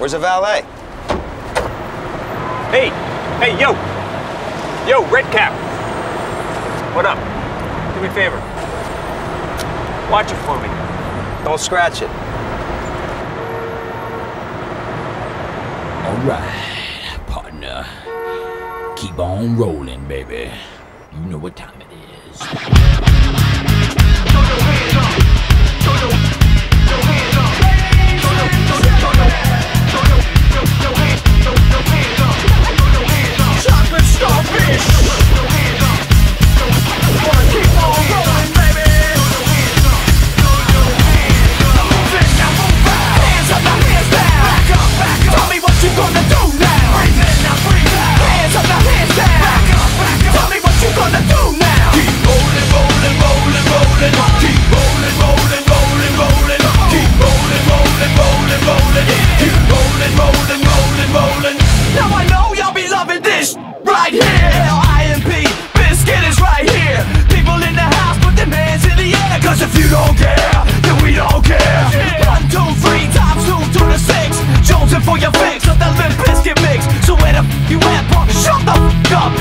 Where's the valet? Hey, yo! Yo, Redcap! What up? Do me a favor. Watch it for me. Don't scratch it. All right, partner. Keep on rolling, baby. You know what time it is. Chocolate starfish. Wanna keep on rolling, baby. Hands up, now hands down. Back up, back up. Tell me what you gonna do now. Breathe in, now breathe out. Hands up, now hands down. Back up, back up. Tell me what you gonna do now. Keep rolling, rolling, rolling, rolling. Keep rolling, rolling, rolling, rolling. Keep rolling, rolling, rolling, rolling. Keep rolling, rolling, rolling, rolling. Now I know y'all be loving this right here. L-I-M-P, Biscuit is right here. People in the house, put their hands in the air. Cause if you don't care, then we don't care. 1, 2, 3 times 2 to the 6. Jonesing for your fix of the Limp Bizkit mix. So where the f you at, punk? Shut the f up.